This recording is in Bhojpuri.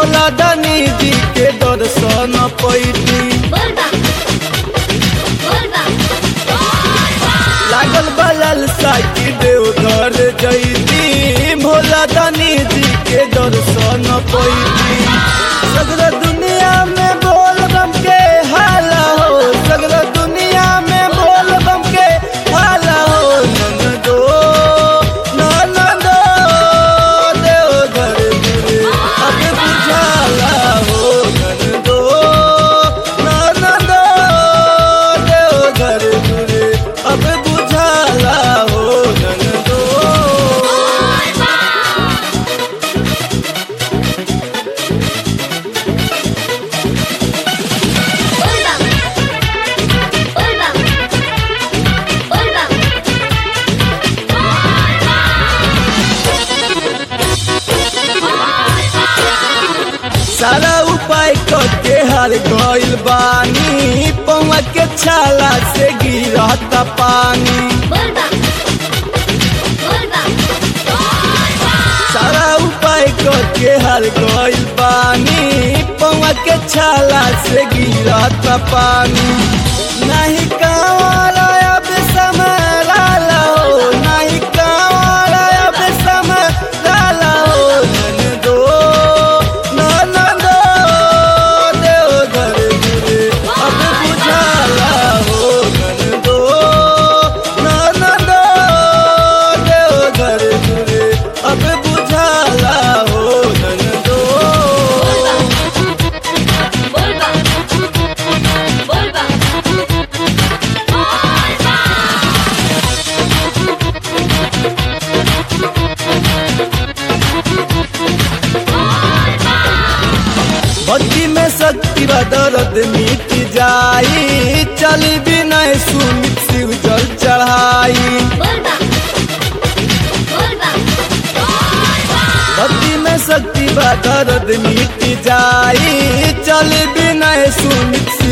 भोला दानी जी के दर्शन पैती। लागल बलल साकी देवघर जैती, भोला दानी जी के दर्शन पैती। सगरा दुनिया में बोल बम के हाला हो, सगरा दुनिया में बोल बम के हाला हो। ननदो ननदो देवघर दूरे अब बुझाला हो। ननदो ननदो देवघर दूरे अब बुझाला हो। ननदो सारा उपाय करके हार गइल बानी, पौवा के छाला से गिरता पानी। सारा उपाय करके हार गइल बानी, पौवा के छाला से गिरता पानी। नहीं कांवर अब संभराला हो, नहीं कांवर अब संभराला हो। ननदो ननदो देवघर दूरे अब बुझाला हो। ननदो ननदो देवघर दूरे अब बुझाला हो। ननदो भक्ति में शक्ति बा दर्द मिट जाई, चली बिनय सुमित शिव जल चढ़ाई। भक्ति में शक्ति बा दर्द मिट जाई, चली बिनय सुमित